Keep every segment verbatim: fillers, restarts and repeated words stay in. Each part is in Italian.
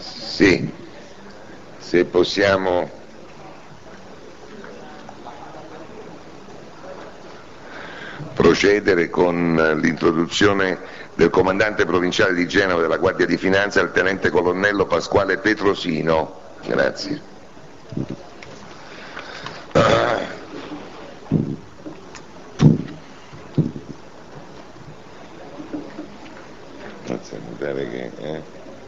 Sì, se possiamo procedere con l'introduzione del comandante provinciale di Genova della Guardia di Finanza, il tenente colonnello Pasquale Petrosino. Grazie. Non so, mi pare che eh?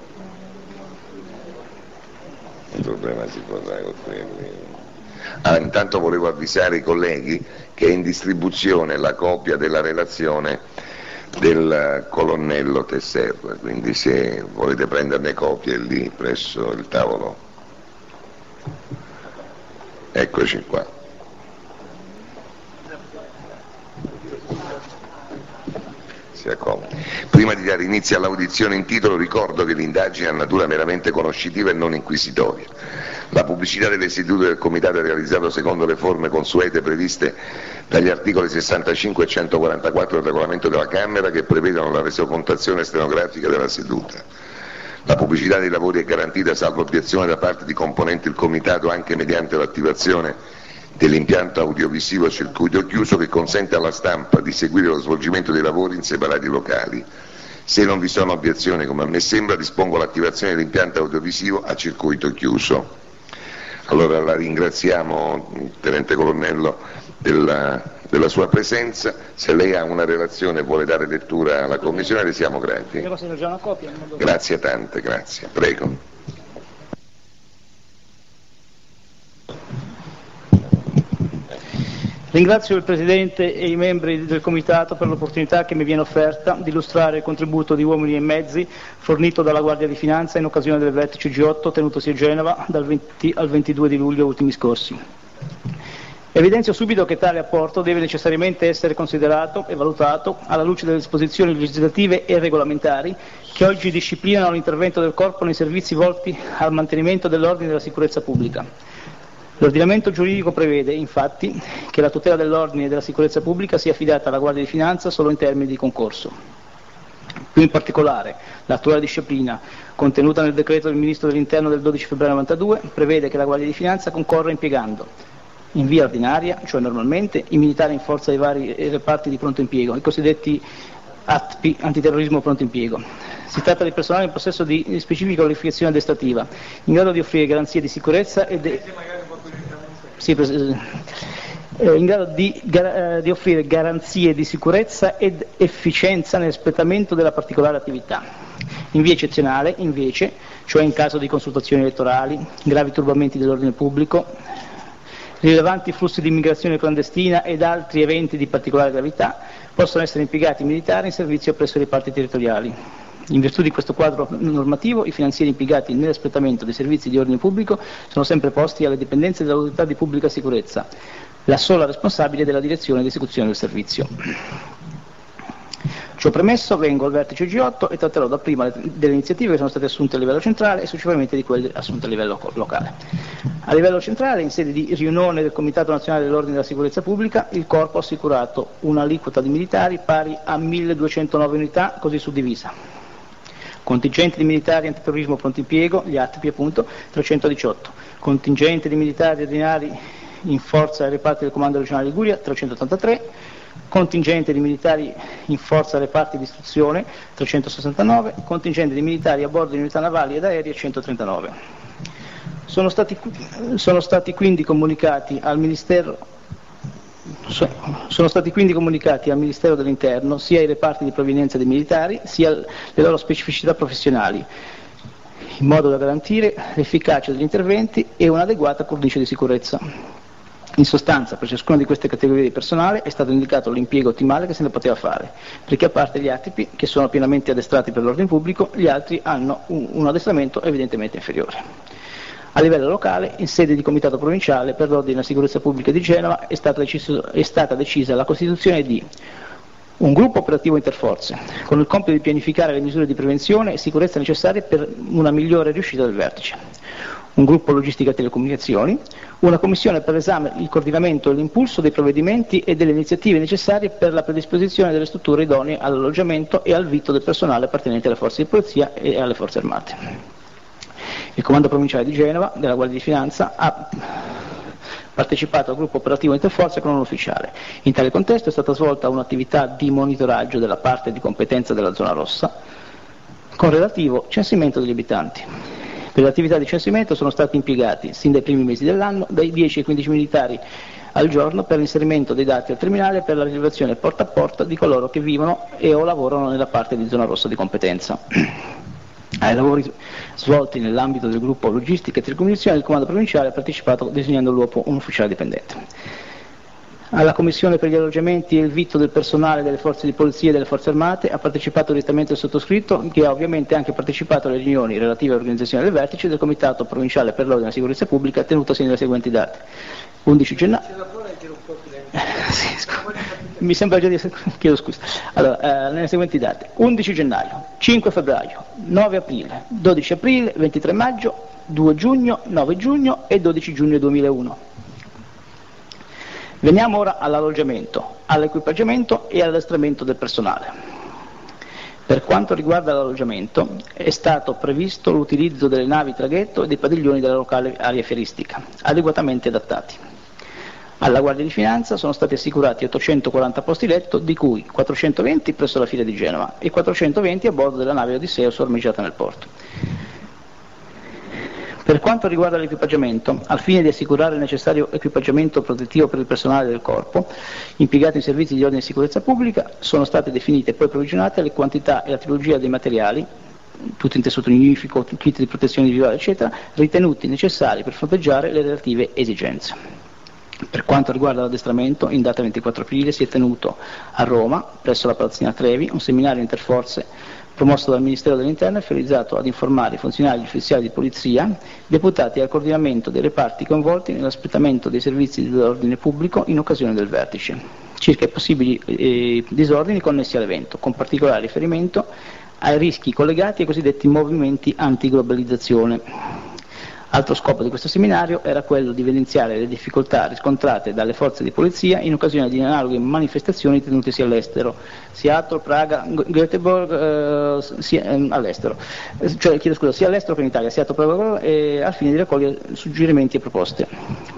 il problema si porrà con quelli. Ah, intanto volevo avvisare i colleghi che è in distribuzione la copia della relazione del colonnello Tesser, quindi se volete prenderne copie lì presso il tavolo. Eccoci qua. Si accomodi. Prima di dare inizio all'audizione in titolo ricordo che l'indagine ha natura meramente conoscitiva e non inquisitoria. La pubblicità delle sedute del Comitato è realizzato secondo le forme consuete previste dagli articoli sessantacinque e centoquarantaquattro del regolamento della Camera, che prevedono la resocontazione stenografica della seduta. La pubblicità dei lavori è garantita salvo obiezione da parte di componenti del Comitato, anche mediante l'attivazione dell'impianto audiovisivo a circuito chiuso che consente alla stampa di seguire lo svolgimento dei lavori in separati locali. Se non vi sono obiezioni, come a me sembra, dispongo l'attivazione dell'impianto audiovisivo a circuito chiuso. Allora la ringraziamo, tenente colonnello, della, della sua presenza. Se lei ha una relazione e vuole dare lettura alla Commissione, le siamo grati. Grazie tante, grazie. Prego. Ringrazio il Presidente e i membri del Comitato per l'opportunità che mi viene offerta di illustrare il contributo di uomini e mezzi fornito dalla Guardia di Finanza in occasione del vertice G otto tenutosi a Genova dal venti al ventidue di luglio ultimi scorsi. Evidenzio subito che tale apporto deve necessariamente essere considerato e valutato alla luce delle disposizioni legislative e regolamentari che oggi disciplinano l'intervento del Corpo nei servizi volti al mantenimento dell'ordine e della sicurezza pubblica. L'ordinamento giuridico prevede, infatti, che la tutela dell'ordine e della sicurezza pubblica sia affidata alla Guardia di Finanza solo in termini di concorso. Più in particolare, l'attuale disciplina, contenuta nel decreto del Ministro dell'Interno del dodici febbraio novantadue, prevede che la Guardia di Finanza concorra impiegando, in via ordinaria, cioè normalmente, i militari in forza dei vari reparti di pronto impiego, i cosiddetti A T P, antiterrorismo pronto impiego. Si tratta di personale in possesso di specifica qualificazione addestrativa, in grado di offrire garanzie di sicurezza e de... sì, eh, in grado di, gar... di offrire garanzie di sicurezza ed efficienza nell'espletamento della particolare attività. In via eccezionale, invece, cioè in caso di consultazioni elettorali, gravi turbamenti dell'ordine pubblico, rilevanti flussi di immigrazione clandestina ed altri eventi di particolare gravità, possono essere impiegati militari in servizio presso le parti territoriali. In virtù di questo quadro normativo, i finanzieri impiegati nell'espletamento dei servizi di ordine pubblico sono sempre posti alle dipendenze dell'autorità di pubblica sicurezza, la sola responsabile della direzione ed esecuzione del servizio. Ciò premesso, vengo al vertice G otto e tratterò dapprima delle iniziative che sono state assunte a livello centrale e successivamente di quelle assunte a livello locale. A livello centrale, in sede di riunione del Comitato Nazionale dell'Ordine e della Sicurezza Pubblica, il Corpo ha assicurato un'aliquota di militari pari a milleduecentonove unità, così suddivisa. Contingente di militari antiterrorismo pronto impiego, gli A T P appunto, trecentodiciotto. Contingente di militari ordinari in forza ai reparti del Comando Regionale Liguria, trecentottantatré. Contingente di militari in forza ai reparti di istruzione, trecentosessantanove. Contingente di militari a bordo di unità navali ed aeree, centotrentanove. Sono stati, sono stati quindi comunicati al Ministero Sono stati quindi comunicati al Ministero dell'Interno sia i reparti di provenienza dei militari sia le loro specificità professionali, in modo da garantire l'efficacia degli interventi e un'adeguata cornice di sicurezza. In sostanza, per ciascuna di queste categorie di personale è stato indicato l'impiego ottimale che se ne poteva fare, perché a parte gli A T P, che sono pienamente addestrati per l'ordine pubblico, gli altri hanno un, un addestramento evidentemente inferiore. A livello locale, in sede di Comitato Provinciale per l'Ordine e la Sicurezza Pubblica di Genova, è stata, deciso, è stata decisa la costituzione di un gruppo operativo interforze, con il compito di pianificare le misure di prevenzione e sicurezza necessarie per una migliore riuscita del vertice, un gruppo logistica e telecomunicazioni, una commissione per l'esame, il coordinamento e l'impulso dei provvedimenti e delle iniziative necessarie per la predisposizione delle strutture idonee all'alloggiamento e al vitto del personale appartenente alle forze di polizia e alle forze armate. Il Comando Provinciale di Genova, della Guardia di Finanza, ha partecipato al gruppo operativo interforze con un ufficiale. In tale contesto è stata svolta un'attività di monitoraggio della parte di competenza della zona rossa, con relativo censimento degli abitanti. Per le attività di censimento sono stati impiegati, sin dai primi mesi dell'anno, dai dieci ai quindici militari al giorno per l'inserimento dei dati al terminale e per la rilevazione porta a porta di coloro che vivono e o lavorano nella parte di zona rossa di competenza. Ai lavori svolti nell'ambito del gruppo logistica e telecomunicazione, il Comando Provinciale ha partecipato designando all'uopo un ufficiale dipendente. Alla Commissione per gli alloggiamenti e il vitto del personale delle forze di polizia e delle forze armate ha partecipato direttamente il sottoscritto, che ha ovviamente anche partecipato alle riunioni relative all'organizzazione del vertice del Comitato Provinciale per l'Ordine e la Sicurezza Pubblica, tenutosi nelle seguenti date. undici gennaio. Sì, mi sembra già di essere. Chiedo scusa. Allora, eh, nelle seguenti date: undici gennaio, cinque febbraio, nove aprile, dodici aprile, ventitré maggio, due giugno, nove giugno e dodici giugno duemilauno. Veniamo ora all'alloggiamento, all'equipaggiamento e all'addestramento del personale. Per quanto riguarda l'alloggiamento, è stato previsto l'utilizzo delle navi traghetto e dei padiglioni della locale area fieristica, adeguatamente adattati. Alla Guardia di Finanza sono stati assicurati ottocentoquaranta posti letto, di cui quattrocentoventi presso la Fiera di Genova e quattrocentoventi a bordo della nave Odisseo sormeggiata nel porto. Per quanto riguarda l'equipaggiamento, al fine di assicurare il necessario equipaggiamento protettivo per il personale del Corpo, impiegato in servizi di ordine e sicurezza pubblica, sono state definite e poi provvigionate le quantità e la tipologia dei materiali, tutti in tessuto ignifico, kit di protezione individuale, eccetera, ritenuti necessari per fronteggiare le relative esigenze. Per quanto riguarda l'addestramento, in data ventiquattro aprile si è tenuto a Roma, presso la Palazzina Trevi, un seminario interforze promosso dal Ministero dell'Interno e finalizzato ad informare i funzionari e ufficiali di polizia deputati al coordinamento dei reparti coinvolti nell'espletamento dei servizi dell'ordine pubblico in occasione del vertice, circa i possibili eh, disordini connessi all'evento, con particolare riferimento ai rischi collegati ai cosiddetti movimenti antiglobalizzazione. Altro scopo di questo seminario era quello di evidenziare le difficoltà riscontrate dalle forze di polizia in occasione di analoghe manifestazioni tenutesi all'estero, Seattle, Praga, Göteborg, eh, sia, eh, all'estero, eh, cioè chiedo scusa, sia all'estero che in Italia, Seattle, Praga, eh, al fine di raccogliere suggerimenti e proposte.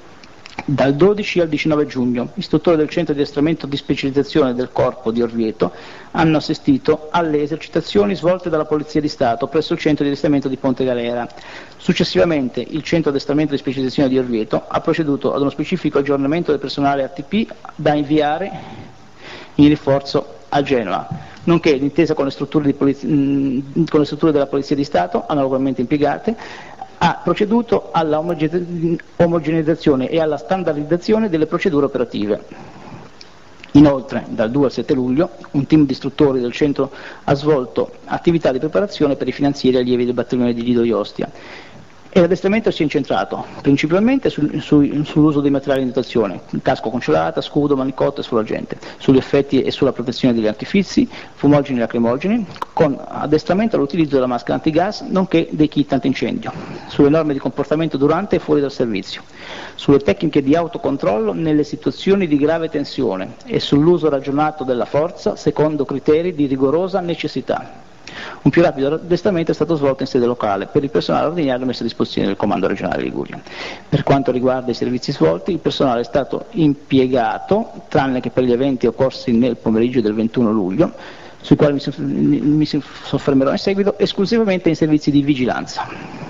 Dal dodici al diciannove giugno, istruttori del centro di addestramento di specializzazione del Corpo di Orvieto hanno assistito alle esercitazioni svolte dalla Polizia di Stato presso il centro di addestramento di Ponte Galera. Successivamente il centro di addestramento di specializzazione di Orvieto ha proceduto ad uno specifico aggiornamento del personale A T P da inviare in rinforzo a Genova, nonché d'intesa con le strutture, di polizia, mh, con le strutture della Polizia di Stato analogamente impiegate, ha proceduto alla omogeneizzazione e alla standardizzazione delle procedure operative. Inoltre, dal due al sette luglio, un team di istruttori del centro ha svolto attività di preparazione per i finanzieri allievi del battaglione di Lido Ostia. E l'addestramento si è incentrato principalmente sul, su, sull'uso dei materiali in dotazione, casco con celata, scudo, manicotto e sfolagente, sugli effetti e sulla protezione degli artifizi, fumogeni e lacrimogeni, con addestramento all'utilizzo della maschera antigas, nonché dei kit antincendio, sulle norme di comportamento durante e fuori dal servizio, sulle tecniche di autocontrollo nelle situazioni di grave tensione e sull'uso ragionato della forza secondo criteri di rigorosa necessità. Un più rapido addestramento è stato svolto in sede locale per il personale ordinario messo a disposizione del Comando regionale Liguria. Per quanto riguarda i servizi svolti, il personale è stato impiegato, tranne che per gli eventi occorsi nel pomeriggio del ventuno luglio, sui quali mi, mi soffermerò in seguito, esclusivamente in servizi di vigilanza.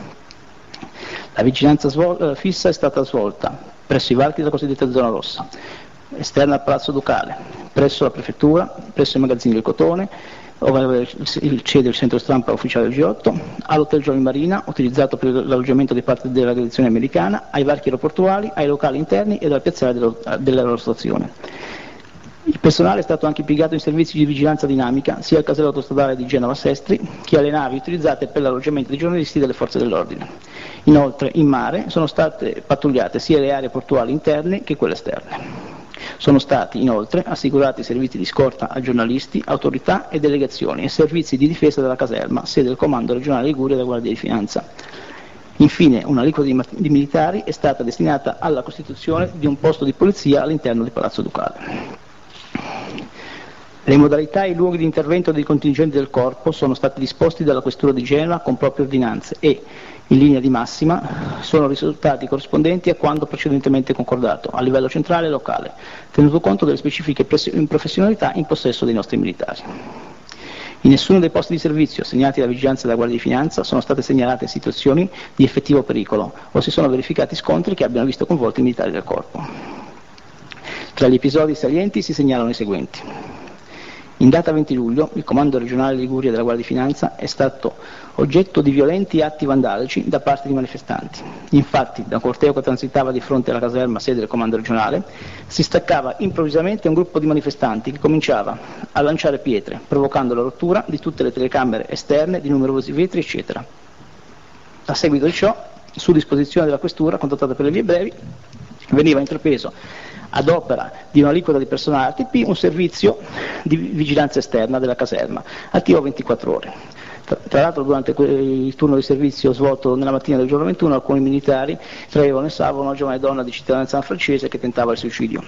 La vigilanza svol- fissa è stata svolta presso i varchi della cosiddetta zona rossa, esterna al Palazzo Ducale, presso la prefettura, presso i magazzini del Cotone, ove il C E D del centro stampa ufficiale del G otto, all'Hotel Jolly Marina, utilizzato per l'alloggiamento di parte della direzione americana, ai varchi aeroportuali, ai locali interni e alla piazzale dell'aerostazione. Il personale è stato anche impiegato in servizi di vigilanza dinamica, sia al casello autostradale di Genova Sestri, che alle navi utilizzate per l'alloggiamento dei giornalisti delle forze dell'ordine. Inoltre, in mare sono state pattugliate sia le aree portuali interne che quelle esterne. Sono stati inoltre assicurati servizi di scorta a giornalisti, autorità e delegazioni e servizi di difesa della caserma, sede del Comando regionale Liguria e della Guardia di Finanza. Infine, un'aliquota di, di militari è stata destinata alla costituzione di un posto di polizia all'interno di Palazzo Ducale. Le modalità e i luoghi di intervento dei contingenti del Corpo sono stati disposti dalla Questura di Genova con proprie ordinanze e, in linea di massima, sono risultati corrispondenti a quanto precedentemente concordato, a livello centrale e locale, tenuto conto delle specifiche professionalità in possesso dei nostri militari. In nessuno dei posti di servizio assegnati alla vigilanza della Guardia di Finanza sono state segnalate situazioni di effettivo pericolo o si sono verificati scontri che abbiano visto coinvolti i militari del Corpo. Tra gli episodi salienti si segnalano i seguenti. In data venti luglio il Comando regionale Liguria della Guardia di Finanza è stato oggetto di violenti atti vandalici da parte di manifestanti. Infatti, da un corteo che transitava di fronte alla caserma sede del Comando regionale, si staccava improvvisamente un gruppo di manifestanti che cominciava a lanciare pietre, provocando la rottura di tutte le telecamere esterne, di numerosi vetri, eccetera. A seguito di ciò, su disposizione della Questura, contattata per le vie brevi, veniva intrapreso ad opera di un'aliquota di personale A T P un servizio di vigilanza esterna della caserma, attivo ventiquattro ore. Tra, tra l'altro durante il turno di servizio svolto nella mattina del giorno ventuno alcuni militari traevano in salvo una giovane donna di cittadinanza francese che tentava il suicidio.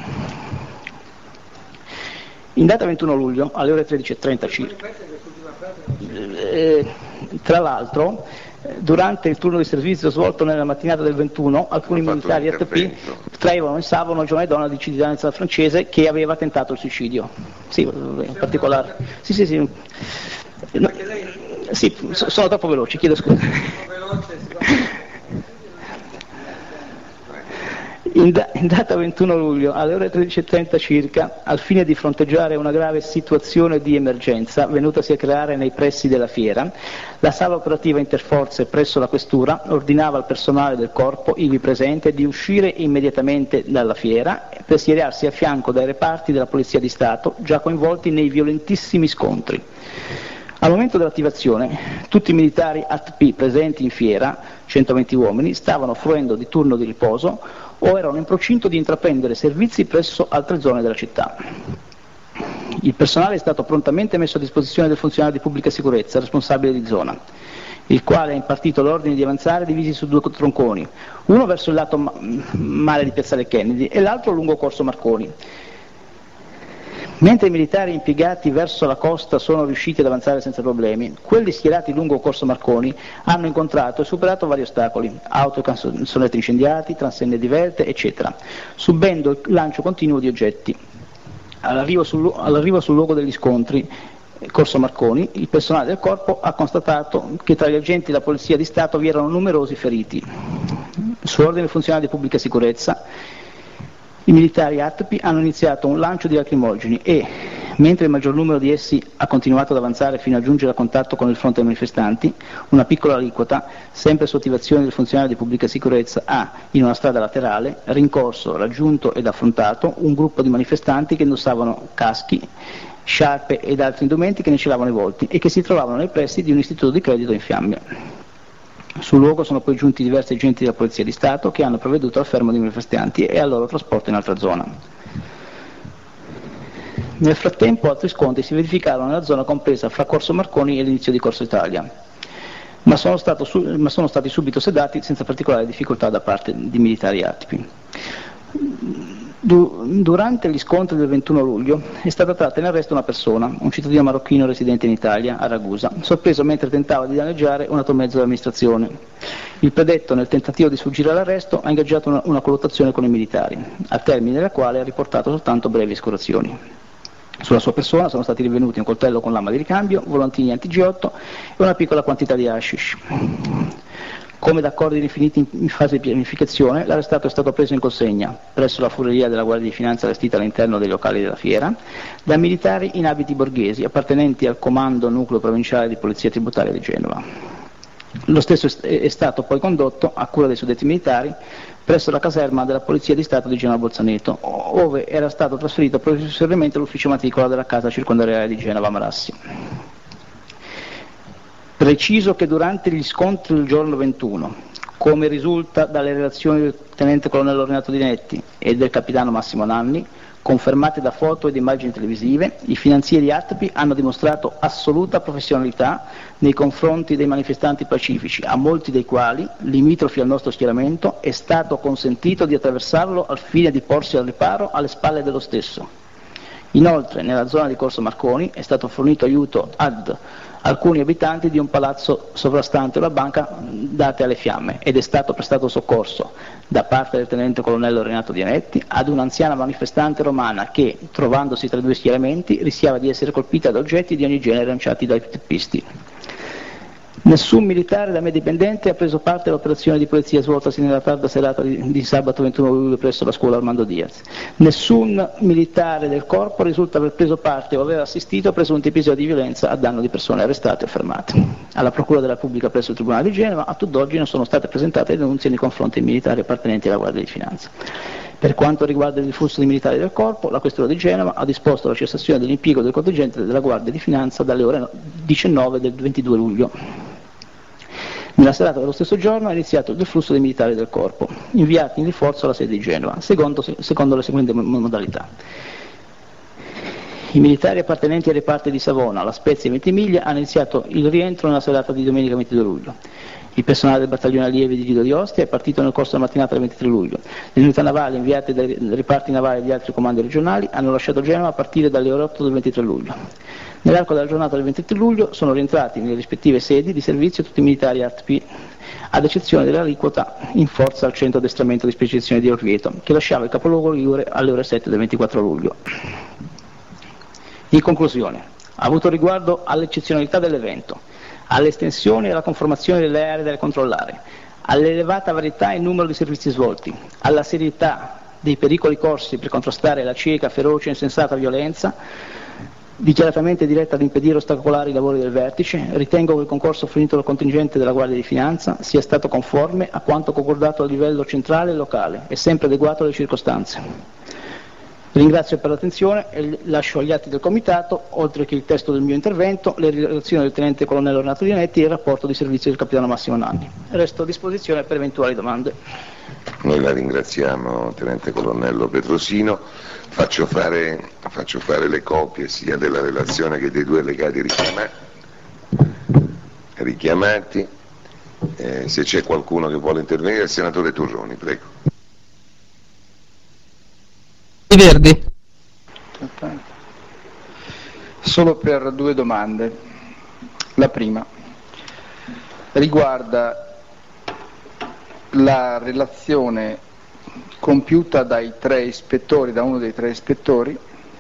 In data ventuno luglio alle ore tredici e trenta circa, eh, tra l'altro durante il turno di servizio svolto nella mattinata del ventuno, alcuni militari A T P traevano in salvo una giovane donna di cittadinanza francese che aveva tentato il suicidio. Sì, in particolare. Sì, sì, sì. No, sì, sono troppo veloci, chiedo scusa. In, da, in data ventuno luglio alle ore tredici e trenta circa, al fine di fronteggiare una grave situazione di emergenza venutasi a creare nei pressi della fiera, la sala operativa interforze presso la Questura ordinava al personale del Corpo ivi presente di uscire immediatamente dalla fiera per schierarsi a fianco dai reparti della Polizia di Stato già coinvolti nei violentissimi scontri. Al momento dell'attivazione, tutti i militari A T P presenti in fiera, centoventi uomini, stavano fruendo di turno di riposo o erano in procinto di intraprendere servizi presso altre zone della città. Il personale è stato prontamente messo a disposizione del funzionario di pubblica sicurezza, responsabile di zona, il quale ha impartito l'ordine di avanzare divisi su due tronconi, uno verso il lato mare di Piazzale Kennedy e l'altro lungo Corso Marconi. Mentre i militari impiegati verso la costa sono riusciti ad avanzare senza problemi, quelli schierati lungo Corso Marconi hanno incontrato e superato vari ostacoli, auto e canzonetti incendiati, transenne diverte, eccetera, subendo il lancio continuo di oggetti. All'arrivo sul, all'arrivo sul luogo degli scontri, Corso Marconi, il personale del Corpo ha constatato che tra gli agenti della Polizia di Stato vi erano numerosi feriti. Su ordine del funzionario di pubblica sicurezza, i militari A T P hanno iniziato un lancio di lacrimogeni e, mentre il maggior numero di essi ha continuato ad avanzare fino a giungere a contatto con il fronte dei manifestanti, una piccola aliquota, sempre su attivazione del funzionario di pubblica sicurezza, ha, in una strada laterale, rincorso, raggiunto ed affrontato un gruppo di manifestanti che indossavano caschi, sciarpe ed altri indumenti che ne celavano i volti e che si trovavano nei pressi di un istituto di credito in fiamme. Sul luogo sono poi giunti diversi agenti della Polizia di Stato che hanno provveduto al fermo dei manifestanti e al loro trasporto in altra zona. Nel frattempo altri scontri si verificarono nella zona compresa fra Corso Marconi e l'inizio di Corso Italia, ma sono, stato, ma sono stati subito sedati senza particolare difficoltà da parte di militari A T P. Durante gli scontri del ventuno luglio è stata tratta in arresto una persona, un cittadino marocchino residente in Italia, a Ragusa, sorpreso mentre tentava di danneggiare un automezzo dell'amministrazione. Il predetto, nel tentativo di sfuggire all'arresto, ha ingaggiato una, una colluttazione con i militari, al termine della quale ha riportato soltanto brevi escoriazioni. Sulla sua persona sono stati rinvenuti un coltello con lama di ricambio, volantini anti G otto e una piccola quantità di hashish. Come da accordi definiti in fase di pianificazione, l'arrestato è stato preso in consegna presso la fureria della Guardia di Finanza allestita all'interno dei locali della fiera da militari in abiti borghesi appartenenti al Comando Nucleo Provinciale di Polizia Tributaria di Genova. Lo stesso è stato poi condotto, a cura dei suddetti militari, presso la caserma della Polizia di Stato di Genova Bolzaneto, ove era stato trasferito provvisoriamente l'ufficio matricola della casa circondariale di Genova Marassi. Preciso che durante gli scontri del giorno ventuno, come risulta dalle relazioni del tenente colonnello Renato Dinetti e del capitano Massimo Nanni, confermate da foto ed immagini televisive, i finanzieri A T P hanno dimostrato assoluta professionalità nei confronti dei manifestanti pacifici, a molti dei quali, limitrofi al nostro schieramento, è stato consentito di attraversarlo al fine di porsi al riparo alle spalle dello stesso. Inoltre, nella zona di Corso Marconi è stato fornito aiuto ad alcuni abitanti di un palazzo sovrastante una banca date alle fiamme ed è stato prestato soccorso da parte del tenente colonnello Renato Dianetti ad un'anziana manifestante romana che, trovandosi tra due schieramenti, rischiava di essere colpita da oggetti di ogni genere lanciati dai teppisti. Nessun militare da me dipendente ha preso parte all'operazione di polizia svoltasi nella tarda serata di, di sabato ventuno luglio presso la scuola Armando Diaz. Nessun militare del corpo risulta aver preso parte o aver assistito a presunti episodi di violenza a danno di persone arrestate o fermate. Alla Procura della Repubblica presso il Tribunale di Genova a tutt'oggi non sono state presentate denunce nei confronti dei militari appartenenti alla Guardia di Finanza. Per quanto riguarda il flusso di militari del corpo, la Questura di Genova ha disposto la cessazione dell'impiego del contingente della Guardia di Finanza dalle ore diciannove del ventidue luglio. Nella serata dello stesso giorno è iniziato il flusso dei militari del corpo, inviati in rinforzo alla sede di Genova, secondo, secondo le seguenti modalità. I militari appartenenti ai reparti di Savona, La Spezia e Ventimiglia hanno iniziato il rientro nella serata di domenica ventidue luglio. Il personale del battaglione allievi di Lido di Ostia è partito nel corso della mattinata del ventitré luglio. Le unità navali inviate dai reparti navali e gli altri comandi regionali hanno lasciato Genova a partire dalle ore otto del ventitré luglio. Nell'arco della giornata del ventitré luglio sono rientrati nelle rispettive sedi di servizio tutti i militari A R T P, ad eccezione dell'aliquota in forza al centro addestramento di specificazione di Orvieto, che lasciava il capoluogo Ligure alle ore sette del ventiquattro luglio. In conclusione, ha avuto riguardo all'eccezionalità dell'evento, all'estensione e alla conformazione delle aree da controllare, all'elevata varietà e numero di servizi svolti, alla serietà dei pericoli corsi per contrastare la cieca, feroce e insensata violenza dichiaratamente diretta ad impedire o ostacolare i lavori del vertice, ritengo che il concorso fornito dal contingente della Guardia di Finanza sia stato conforme a quanto concordato a livello centrale e locale e sempre adeguato alle circostanze. Ringrazio per l'attenzione e lascio agli atti del Comitato, oltre che il testo del mio intervento, le relazioni del Tenente Colonnello Renato Dianetti e il rapporto di servizio del Capitano Massimo Nanni. Resto a disposizione per eventuali domande. Noi la ringraziamo, Tenente Colonnello Petrosino. Faccio fare, faccio fare le copie sia della relazione che dei due allegati richiamati. richiamati. Eh, se c'è qualcuno che vuole intervenire, il Senatore Turroni, prego. Verdi. Solo per due domande. La prima riguarda la relazione compiuta dai tre ispettori, da uno dei tre ispettori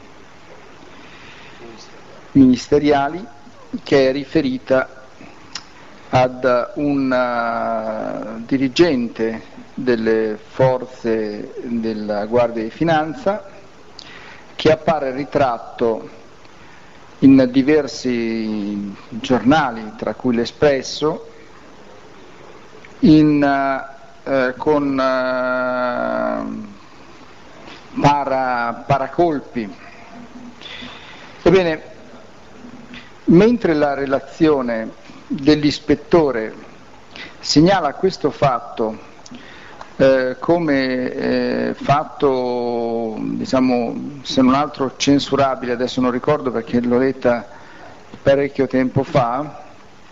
ministeriali, che è riferita ad un uh, dirigente delle forze della Guardia di Finanza che appare ritratto in diversi giornali, tra cui l'Espresso, in, uh, eh, con uh, para, paracolpi. Ebbene, mentre la relazione dell'ispettore segnala questo fatto eh, come eh, fatto, diciamo, se non altro censurabile, adesso non ricordo perché l'ho letta parecchio tempo fa,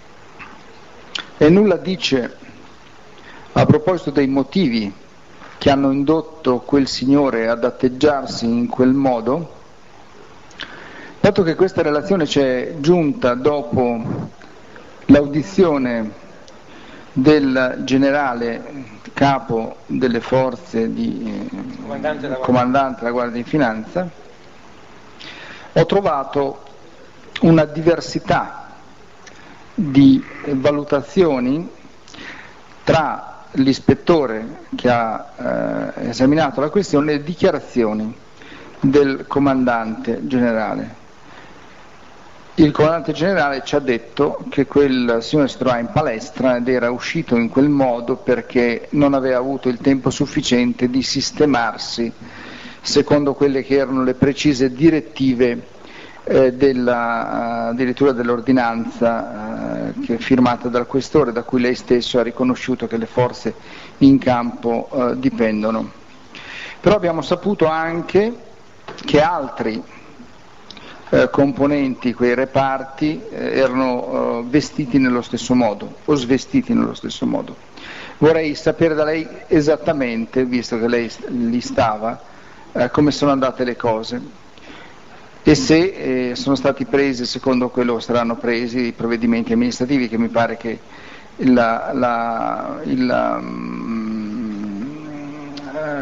e nulla dice a proposito dei motivi che hanno indotto quel signore ad atteggiarsi in quel modo, dato che questa relazione c'è giunta dopo l'audizione del generale capo delle forze di eh, comandante, della comandante della Guardia di Finanza, ho trovato una diversità di valutazioni tra l'ispettore che ha eh, esaminato la questione e le dichiarazioni del comandante generale. Il comandante generale ci ha detto che quel signore si trovava in palestra ed era uscito in quel modo perché non aveva avuto il tempo sufficiente di sistemarsi secondo quelle che erano le precise direttive eh, della, addirittura dell'ordinanza eh, che è firmata dal questore, da cui lei stesso ha riconosciuto che le forze in campo eh, dipendono. Però abbiamo saputo anche che altri Eh, componenti, quei reparti, eh, erano eh, vestiti nello stesso modo o svestiti nello stesso modo. Vorrei sapere da lei esattamente, visto che lei lì stava, eh, come sono andate le cose. e se eh, sono stati presi, secondo quello saranno presi, i provvedimenti amministrativi, che mi pare che la, la, il, um,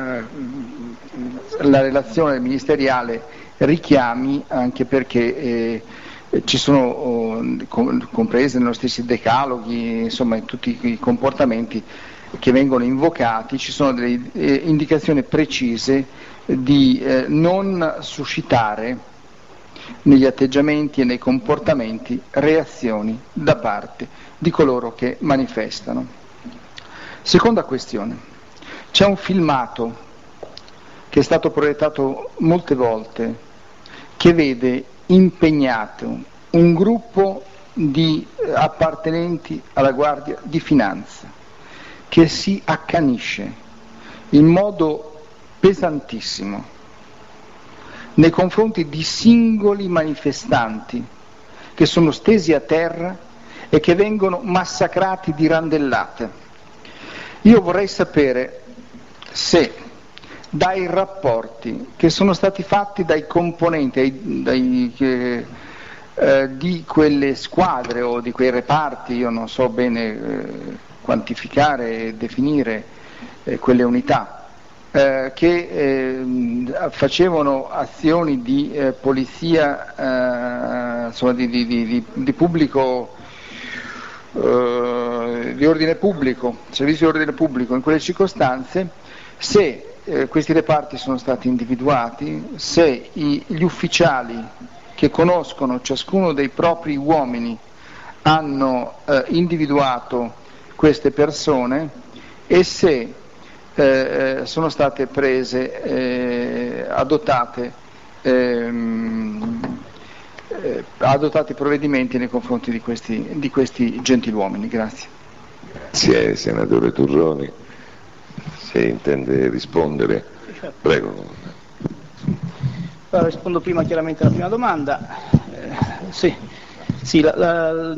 uh, la relazione ministeriale richiami, anche perché eh, ci sono oh, com- comprese nello stessi decaloghi, insomma in tutti i comportamenti che vengono invocati, ci sono delle eh, indicazioni precise di eh, non suscitare negli atteggiamenti e nei comportamenti reazioni da parte di coloro che manifestano. Seconda questione, c'è un filmato che è stato proiettato molte volte che vede impegnato un gruppo di appartenenti alla Guardia di Finanza che si accanisce in modo pesantissimo nei confronti di singoli manifestanti che sono stesi a terra e che vengono massacrati di randellate. Io vorrei sapere se dai rapporti che sono stati fatti dai componenti dai, eh, eh, di quelle squadre o di quei reparti, io non so bene eh, quantificare e definire eh, quelle unità, eh, che eh, facevano azioni di eh, polizia, eh, insomma di, di, di, di pubblico, eh, di ordine pubblico, servizio di ordine pubblico in quelle circostanze, se eh, questi reparti sono stati individuati, se i, gli ufficiali che conoscono ciascuno dei propri uomini hanno eh, individuato queste persone e se eh, sono state prese, eh, adottate, ehm, eh, adottati provvedimenti nei confronti di questi, di questi gentiluomini. Grazie. Grazie, senatore Turroni. Se intende rispondere, prego. Allora, rispondo prima chiaramente alla prima domanda. Eh, sì, sì la, la,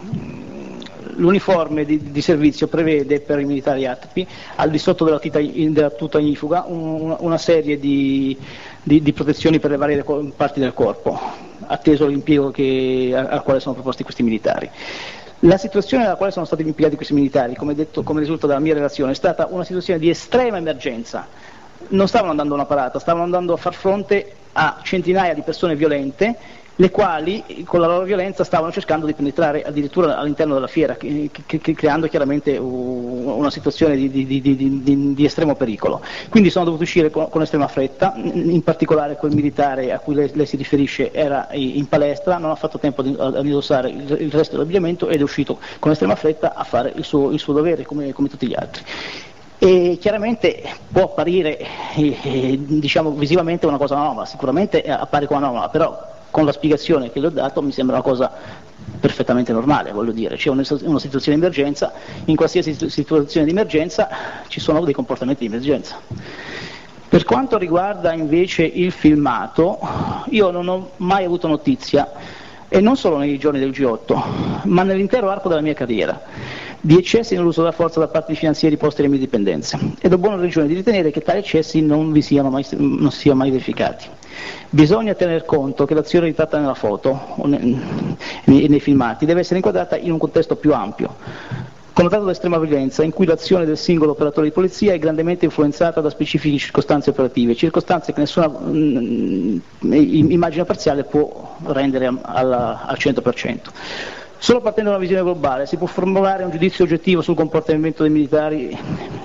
l'uniforme di, di servizio prevede per i militari A T P, al di sotto della, tita, della tuta ignifuga, un, una serie di, di, di protezioni per le varie parti del corpo, atteso l'impiego che, al quale sono proposti questi militari. La situazione nella quale sono stati impiegati questi militari, come detto, come risulta dalla mia relazione, è stata una situazione di estrema emergenza. Non stavano andando a una parata, stavano andando a far fronte a centinaia di persone violente, le quali con la loro violenza stavano cercando di penetrare addirittura all'interno della fiera, che, che, che, creando chiaramente una situazione di, di, di, di, di estremo pericolo. Quindi sono dovuti uscire con, con estrema fretta, in particolare quel militare a cui lei, lei si riferisce era in palestra, non ha fatto tempo di, ad indossare il, il resto dell'abbigliamento ed è uscito con estrema fretta a fare il suo, il suo dovere come, come tutti gli altri. E chiaramente può apparire eh, diciamo visivamente una cosa anomala, sicuramente appare come anomala, però con la spiegazione che le ho dato mi sembra una cosa perfettamente normale, voglio dire, c'è una, una situazione di emergenza, in qualsiasi situazione di emergenza ci sono dei comportamenti di emergenza. Per quanto riguarda invece il filmato, io non ho mai avuto notizia, e non solo nei giorni del G otto, ma nell'intero arco della mia carriera, di eccessi nell'uso della forza da parte di finanzieri posti alle mie dipendenze, ed ho buona ragione di ritenere che tali eccessi non vi siano mai, non siano mai verificati. Bisogna tener conto che l'azione ritratta nella foto o nei, nei filmati deve essere inquadrata in un contesto più ampio, connotato da estrema violenza, in cui l'azione del singolo operatore di polizia è grandemente influenzata da specifiche circostanze operative, circostanze che nessuna mh, immagine parziale può rendere alla, al cento per cento. Solo partendo da una visione globale si può formulare un giudizio oggettivo sul comportamento dei militari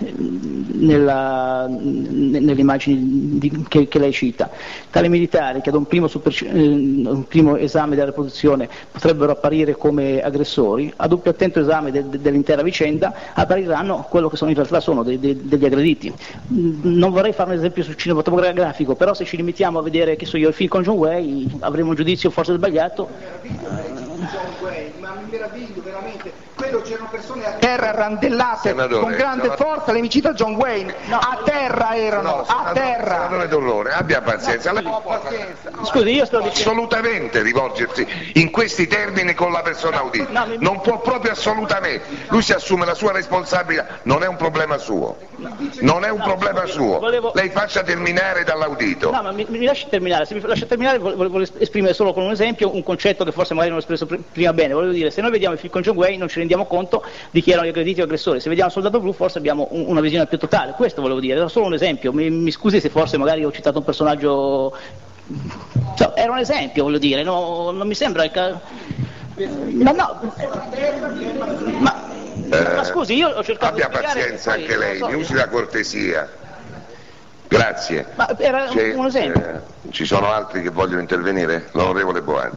nella, nelle immagini di, che, che lei cita. Tali militari che ad un primo, super, eh, un primo esame della riproduzione potrebbero apparire come aggressori, ad un più attento esame de, de, dell'intera vicenda appariranno quello che sono, in realtà sono de, de, degli aggrediti. Non vorrei fare un esempio sul cinematografico, però se ci limitiamo a vedere che so io il film con John Wayne avremo un giudizio forse sbagliato. mi meraviglio veramente, quello c'erano persone a terra randellate senatore, con grande senatore. forza, lei mi cita John Wayne, no, a terra erano, No, a senatore, terra. senatore Dell'Ore, abbia pazienza. Lei Ho pazienza. Scusi, io sto dicendo... assolutamente rivolgersi in questi termini con la persona audita, No, mi- non può proprio assolutamente, lui si assume la sua responsabilità, non è un problema suo, non è un No, problema scusi, suo, volevo- lei faccia terminare dall'audito. No, ma mi, mi lasci terminare, se mi lascia terminare volevo esprimere solo con un esempio un concetto che forse magari non ho espresso pr- prima bene, volevo dire, se noi vediamo il film con John Wayne non ci rendiamo conto di chi erano gli aggrediti o aggressori, se vediamo Soldato Blu forse abbiamo un- una visione più totale, questo volevo dire, era solo un esempio, mi, mi scusi se forse magari ho citato un personaggio, cioè, era un esempio, voglio dire, no, non mi sembra... Ca... No, no, ma, Eh, ma scusi, io ho cercato abbia di spiegare... pazienza poi, anche non lei, so- mi usi la cortesia. Grazie. Ma era un- C'è, un esempio. eh, ci sono altri che vogliono intervenire? L'onorevole Boani.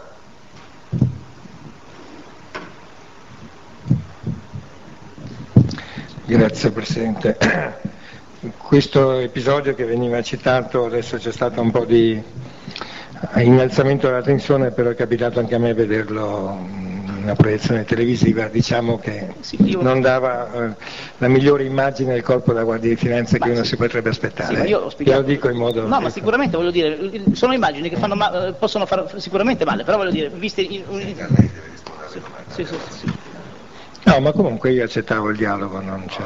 Grazie Presidente. Questo episodio che veniva citato, adesso c'è stato un po' di innalzamento della tensione, però è capitato anche a me vederlo in una proiezione televisiva, diciamo che Sì, io- non dava eh, la migliore immagine del corpo della Guardia di Finanza che Ma uno sì. si potrebbe aspettare. Sì, ma io ho spiegato... Io lo dico in modo... No, ma sicuramente voglio dire, il- sono immagini che fanno ma- possono fare sicuramente male, però voglio dire, viste in... in- Sì, sì, sì, sì. No, ma comunque io accettavo il dialogo, non c'è...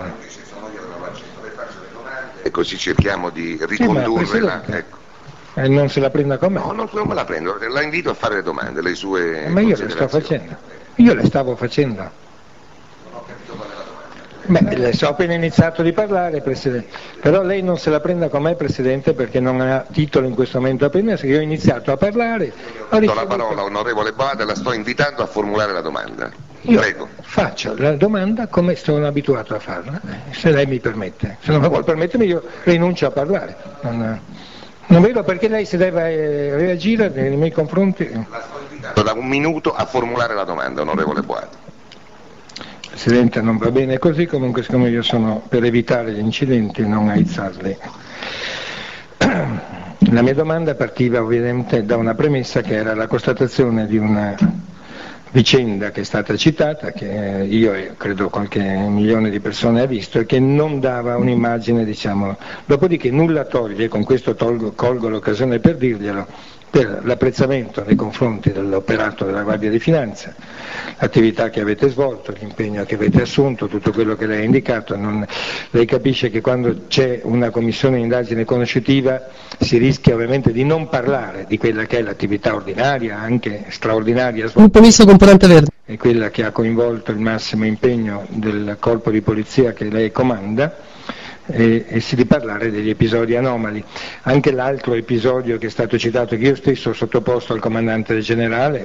E così cerchiamo di Sì, ma ricondurrela. Presidente, Ecco. eh, non se la prenda con me. No, non, non me la prendo, la invito a fare le domande, le sue Ma io le sto considerazioni. facendo. Io le stavo facendo. Beh, le so appena iniziato di parlare, Presidente, però lei non se la prenda con me, Presidente, perché non ha titolo in questo momento a prendersi. Io ho iniziato a parlare, ho Do la ricevuto- parola, onorevole Boada, la sto invitando a formulare la domanda. Io Prego. faccio la domanda come sono abituato a farla, eh, se lei mi permette. Se non mi vuole permettermi io rinuncio a parlare. Non, non vedo perché lei si deve eh, reagire nei miei confronti. La sto invitando da un minuto a formulare la domanda, onorevole Boada. Presidente, non va bene così, comunque siccome io sono per evitare gli incidenti non aizzarli. La mia domanda partiva ovviamente da una premessa che era la constatazione di una vicenda che è stata citata, che io e credo qualche milione di persone ha visto e che non dava un'immagine, diciamo, dopodiché nulla toglie, con questo tolgo, colgo l'occasione per dirglielo, per l'apprezzamento nei confronti dell'operato della Guardia di Finanza, l'attività che avete svolto, l'impegno che avete assunto, tutto quello che lei ha indicato. Non, lei capisce che quando c'è una commissione di indagine conoscitiva si rischia ovviamente di non parlare di quella che è l'attività ordinaria, anche straordinaria svolta, Gruppo Misto Componente Verde. e quella che ha coinvolto il massimo impegno del corpo di polizia che lei comanda, e, e si di parlare degli episodi anomali. Anche l'altro episodio che è stato citato, che io stesso ho sottoposto al comandante generale,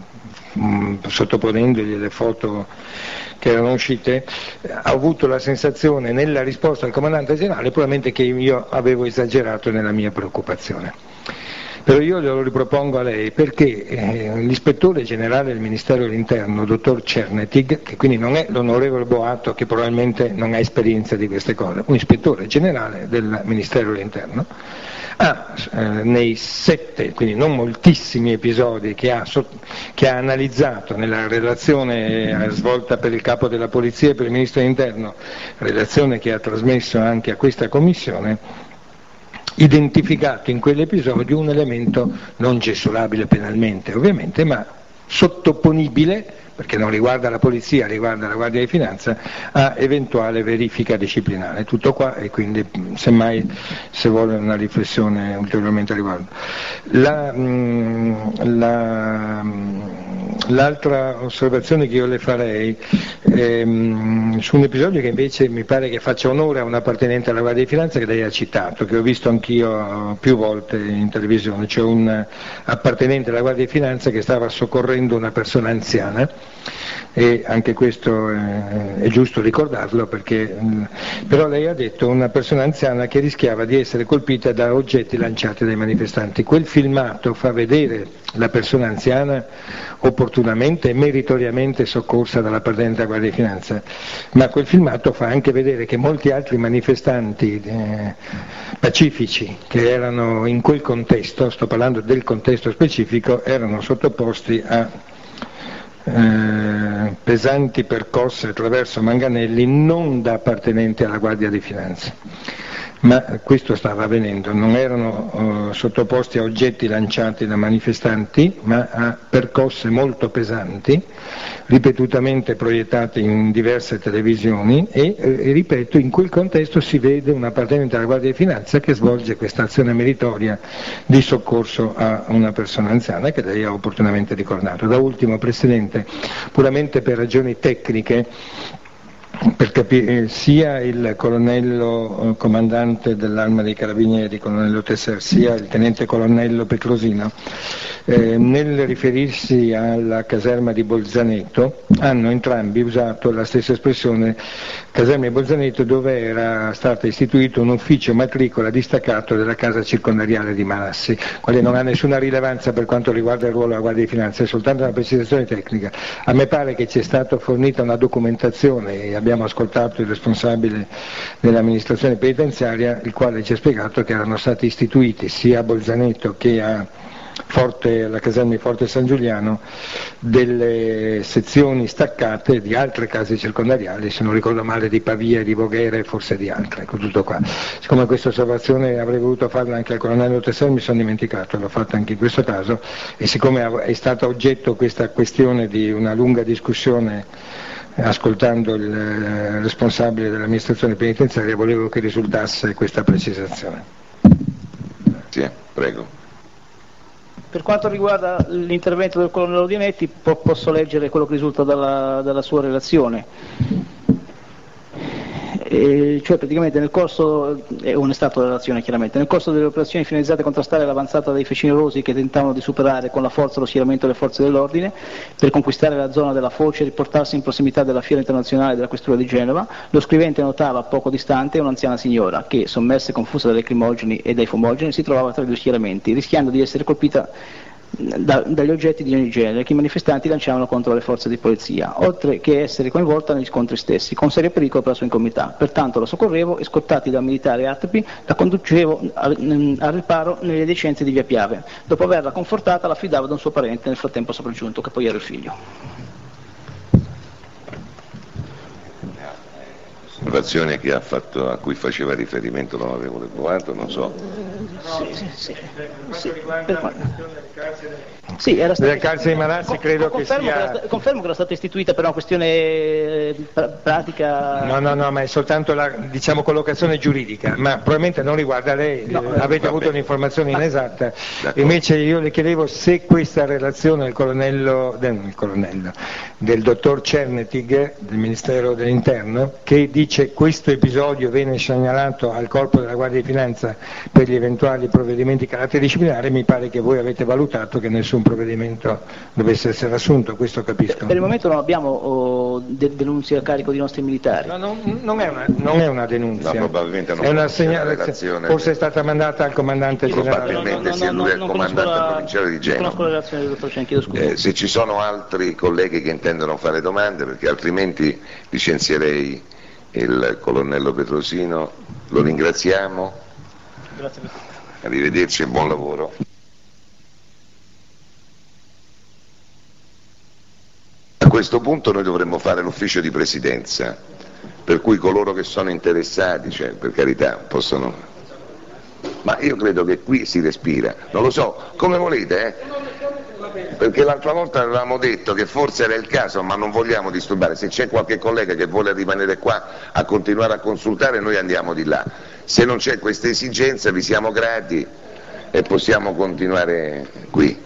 mh, sottoponendogli le foto che erano uscite, ha avuto la sensazione nella risposta al comandante generale probabilmente che io avevo esagerato nella mia preoccupazione. Però io glielo ripropongo a lei perché eh, l'ispettore generale del Ministero dell'Interno, dottor Cernetig, che quindi non è l'onorevole Boato che probabilmente non ha esperienza di queste cose, un ispettore generale del Ministero dell'Interno, ha eh, nei sette, quindi non moltissimi episodi che ha, so, che ha analizzato nella relazione eh, svolta per il capo della Polizia e per il Ministro dell'Interno, relazione che ha trasmesso anche a questa Commissione, identificato in quell'episodio un elemento non censurabile penalmente ovviamente, ma sottoponibile, perché non riguarda la polizia, riguarda la Guardia di Finanza, a eventuale verifica disciplinare. Tutto qua, e quindi semmai se vuole una riflessione ulteriormente a riguardo. La, mh, la, mh, l'altra osservazione che io le farei è mh, su un episodio che invece mi pare che faccia onore a un appartenente alla Guardia di Finanza che lei ha citato, che ho visto anch'io più volte in televisione, cioè un appartenente alla Guardia di Finanza che stava soccorrendo una persona anziana, e anche questo è, è giusto ricordarlo, perché mh, però lei ha detto una persona anziana che rischiava di essere colpita da oggetti lanciati dai manifestanti. Quel filmato fa vedere la persona anziana opportunamente e meritoriamente soccorsa dall'appartenente alla Guardia di Finanza, ma quel filmato fa anche vedere che molti altri manifestanti eh, pacifici che erano in quel contesto, sto parlando del contesto specifico, erano sottoposti a eh, pesanti percosse attraverso manganelli non da appartenenti alla Guardia di Finanza. Ma questo stava avvenendo, non erano uh, sottoposti a oggetti lanciati da manifestanti, ma a percosse molto pesanti, ripetutamente proiettate in diverse televisioni e, eh, ripeto, in quel contesto si vede un appartenente alla Guardia di Finanza che svolge questa azione meritoria di soccorso a una persona anziana che lei ha opportunamente ricordato. Da ultimo, Presidente, puramente per ragioni tecniche, per capire, sia il colonnello eh, comandante dell'Arma dei Carabinieri, colonnello Tesser, sia il tenente colonnello Petrosino, eh, nel riferirsi alla caserma di Bolzaneto hanno entrambi usato la stessa espressione caserma di Bolzaneto, dove era stato istituito un ufficio matricola distaccato della casa circondariale di Marassi, quale non ha nessuna rilevanza per quanto riguarda il ruolo della Guardia di Finanza, è soltanto una precisazione tecnica. A me pare che ci è stata fornita una documentazione e abbiamo ascoltato il responsabile dell'amministrazione penitenziaria, il quale ci ha spiegato che erano stati istituiti sia a Bolzaneto che a Forte, alla caserma di Forte San Giuliano, delle sezioni staccate di altre case circondariali, se non ricordo male di Pavia, di Voghera e forse di altre. Ecco, tutto qua. Siccome questa osservazione avrei voluto farla anche al colonnello Tesser, mi sono dimenticato, l'ho fatta anche in questo caso, e siccome è stata oggetto questa questione di una lunga discussione ascoltando il responsabile dell'amministrazione penitenziaria, volevo che risultasse questa precisazione. Sì, prego. Per quanto riguarda l'intervento del colonnello Dienetti, po- posso leggere quello che risulta dalla, dalla sua relazione. E cioè praticamente nel corso, è un stato della relazione chiaramente, nel corso delle operazioni finalizzate a contrastare l'avanzata dei facinorosi che tentavano di superare con la forza lo schieramento delle forze dell'ordine per conquistare la zona della Foce e riportarsi in prossimità della Fiera Internazionale della Questura di Genova, lo scrivente notava poco distante un'anziana signora che, sommersa e confusa dai lacrimogeni e dai fumogeni, si trovava tra i due schieramenti, rischiando di essere colpita Da, dagli oggetti di ogni genere che i manifestanti lanciavano contro le forze di polizia, oltre che essere coinvolta negli scontri stessi, con serio pericolo per la sua incolumità. Pertanto la soccorrevo e, scortati da militari A T P, la conducevo al, al riparo nelle adiacenze di via Piave. Dopo averla confortata, la affidavo ad un suo parente nel frattempo sopraggiunto, che poi era il figlio. Osservazione che ha fatto, a cui faceva riferimento l'onorevole Boato, non so. Sì, sì, sì. Sì, per sì, era della carcere di Marassi, credo che sia... Che era, confermo che era stata istituita per una questione pra- pratica... No, no, no, ma è soltanto la, diciamo, collocazione giuridica, ma probabilmente non riguarda lei, no, eh, avete avuto un'informazione inesatta. D'accordo. Invece io le chiedevo se questa relazione del colonnello, del, il colonnello, del dottor Cernetig, del Ministero dell'Interno, che dice questo episodio viene segnalato al Corpo della Guardia di Finanza per gli eventuali provvedimenti di carattere disciplinare, mi pare che voi avete valutato che nessun provvedimento dovesse essere assunto, questo capisco. Per il momento non abbiamo oh, de- denunce a carico dei nostri militari. No, non, non, è una, non è una denunzia, no, probabilmente non è una segnalazione, forse è stata mandata al comandante generale. Probabilmente sia lui al comandante la, provinciale di Genova. Non conosco la relazione del dottor Cen, chiedo scusa. Eh, se ci sono altri colleghi che intendono fare domande, perché altrimenti licenzierei il colonnello Petrosino, lo ringraziamo. Grazie per tutto. Arrivederci e buon lavoro. A questo punto noi dovremmo fare l'ufficio di presidenza, per cui coloro che sono interessati, cioè, per carità, possono... Ma io credo che qui si respira, non lo so, come volete, eh? Perché l'altra volta avevamo detto che forse era il caso, ma non vogliamo disturbare. Se c'è qualche collega che vuole rimanere qua a continuare a consultare, noi andiamo di là. Se non c'è questa esigenza vi siamo grati e possiamo continuare qui.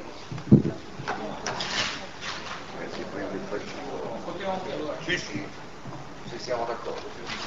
Sì, sì, se siamo d'accordo.